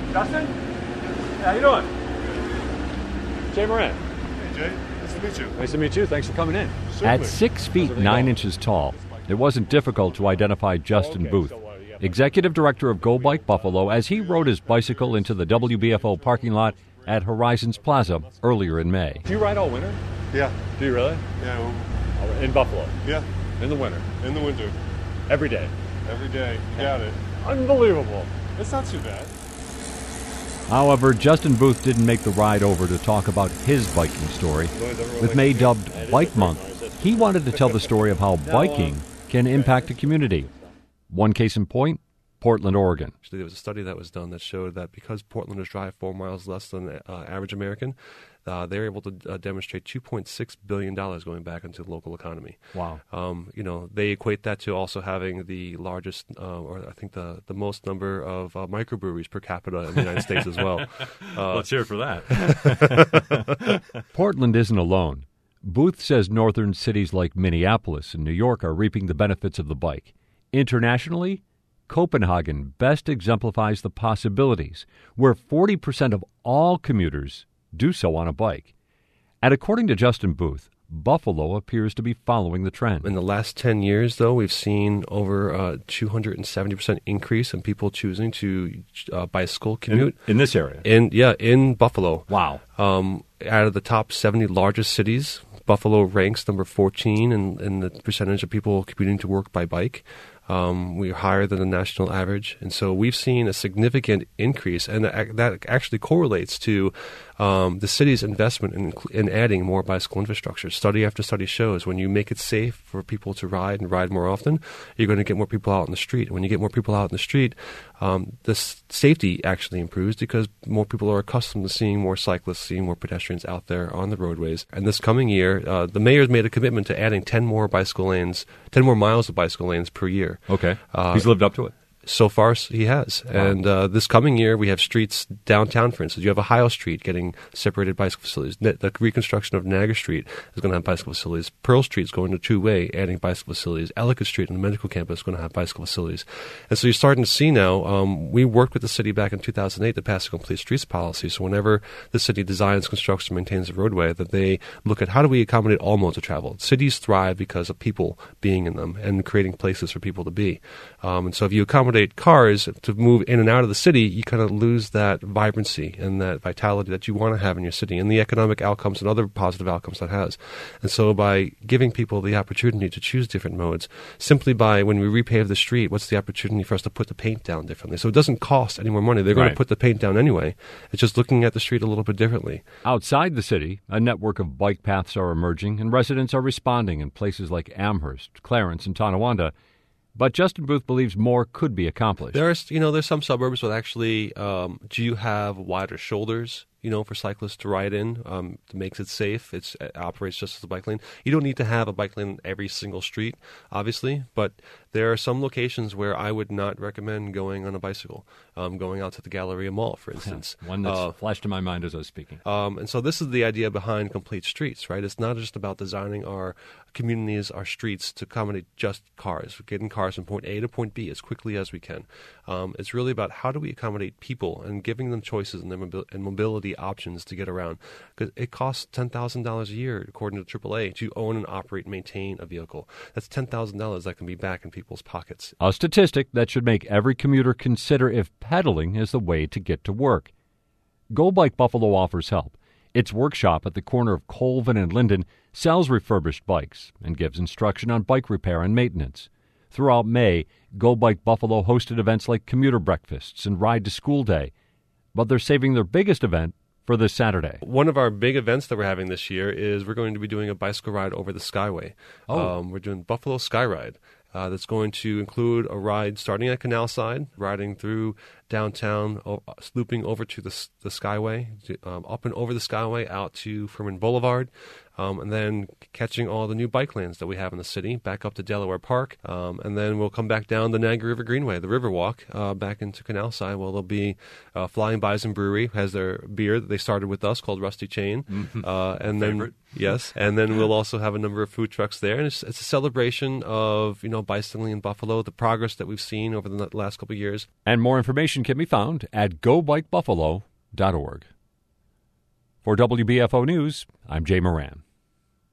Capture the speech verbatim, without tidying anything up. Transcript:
Justin? How you doing? Jay Moran. Hey, Jay. Nice to meet you. Nice to meet you. Thanks for coming in. Certainly. At six feet nine inches tall, it wasn't difficult to identify Justin Okay, Booth, so, uh, you have- executive director of Go Bike Buffalo, as he rode his bicycle into the W B F O parking lot at Horizons Plaza earlier in May. Do you ride all winter? Yeah. Do you really? Yeah. Well, Oh, in Buffalo? yeah. In the winter? In the winter. Every day? Every day. You got it. Unbelievable. It's not too bad. However, Justin Booth didn't make the ride over to talk about his biking story. With May dubbed Bike Month, he wanted to tell the story of how biking can impact a community. One case in point, Portland, Oregon. Actually, there was a study that was done that showed that because Portlanders drive four miles less than the uh, average American, uh, they're able to uh, demonstrate two point six billion dollars going back into the local economy. Wow. Um, you know, they equate that to also having the largest, uh, or I think the, the most number of uh, microbreweries per capita in the United States as well. Uh, Let's hear it for that. Portland isn't alone. Booth says northern cities like Minneapolis and New York are reaping the benefits of the bike. Internationally, Copenhagen best exemplifies the possibilities, where forty percent of all commuters do so on a bike. And according to Justin Booth, Buffalo appears to be following the trend. In the last ten years, though, we've seen over a two hundred seventy percent increase in people choosing to uh, bicycle commute. In, in this area? In, yeah, in Buffalo. Wow. Um, out of the top seventy largest cities, Buffalo ranks number fourteen in, in the percentage of people commuting to work by bike. Um, we're higher than the national average. And so we've seen a significant increase, and that that actually correlates to um, the city's investment in, in adding more bicycle infrastructure. Study after study shows when you make it safe for people to ride and ride more often, you're going to get more people out in the street. And when you get more people out in the street, um, the s- safety actually improves because more people are accustomed to seeing more cyclists, seeing more pedestrians out there on the roadways. And this coming year, uh, the mayor's made a commitment to adding ten more bicycle lanes, ten more miles of bicycle lanes per year. Okay. Uh, He's lived up to it. So far, he has. Wow. And uh, this coming year, we have streets downtown, for instance. You have Ohio Street getting separated bicycle facilities. Ne- the reconstruction of Niagara Street is going to have bicycle facilities. Pearl Street is going to two-way, adding bicycle facilities. Ellicott Street on the medical campus is going to have bicycle facilities. And so you're starting to see now, um, we worked with the city back in two thousand eight to pass a complete streets policy. So whenever the city designs, constructs, and maintains a roadway, that they look at how do we accommodate all modes of travel. Cities thrive because of people being in them and creating places for people to be. Um, and so if you accommodate cars to move in and out of the city, you kind of lose that vibrancy and that vitality that you want to have in your city and the economic outcomes and other positive outcomes that has. And so by giving people the opportunity to choose different modes, simply by when we repave the street, what's the opportunity for us to put the paint down differently? So it doesn't cost any more money. They're going Right. to put the paint down anyway. It's just looking at the street a little bit differently. Outside the city, a network of bike paths are emerging, and residents are responding in places like Amherst, Clarence, and Tonawanda. But Justin Booth believes more could be accomplished. There's, you know, there's some suburbs that actually um, do have wider shoulders, you know, for cyclists to ride in. Um, it makes it safe. It's, it operates just as a bike lane. You don't need to have a bike lane in every single street, obviously, but there are some locations where I would not recommend going on a bicycle, um, going out to the Galleria Mall, for instance. One that's Uh, flashed in my mind as I was speaking. Um, and so this is the idea behind complete streets, right? It's not just about designing our communities, our streets to accommodate just cars, getting cars from point A to point B as quickly as we can. Um, it's really about how do we accommodate people and giving them choices and, their mobi- and mobility options to get around. Because it costs ten thousand dollars a year, according to triple A, to own and operate and maintain a vehicle. That's ten thousand dollars that can be back in people's pockets. A statistic that should make every commuter consider if pedaling is the way to get to work. Go Bike Buffalo offers help. Its workshop at the corner of Colvin and Linden sells refurbished bikes and gives instruction on bike repair and maintenance. Throughout May, Go Bike Buffalo hosted events like commuter breakfasts and Ride to School Day, but they're saving their biggest event for this Saturday. One of our big events that we're having this year is we're going to be doing a bicycle ride over the Skyway. Oh. Um, we're doing Buffalo Sky Ride. Uh, that's going to include a ride starting at Canal Side, riding through downtown, o- looping over to the, the Skyway, um, up and over the Skyway out to Furman Boulevard, um, and then catching all the new bike lanes that we have in the city, back up to Delaware Park, um, and then we'll come back down the Niagara River Greenway, the Riverwalk, uh, back into Canal Side, where there'll be uh, Flying Bison Brewery, has their beer that they started with us called Rusty Chain, Mm-hmm. uh, and then Favorite. yes, and then we'll also have a number of food trucks there, and it's, it's a celebration of you know bicycling in Buffalo, the progress that we've seen over the last couple of years. And more information information can be found at go bike buffalo dot org. For W B F O News, I'm Jay Moran.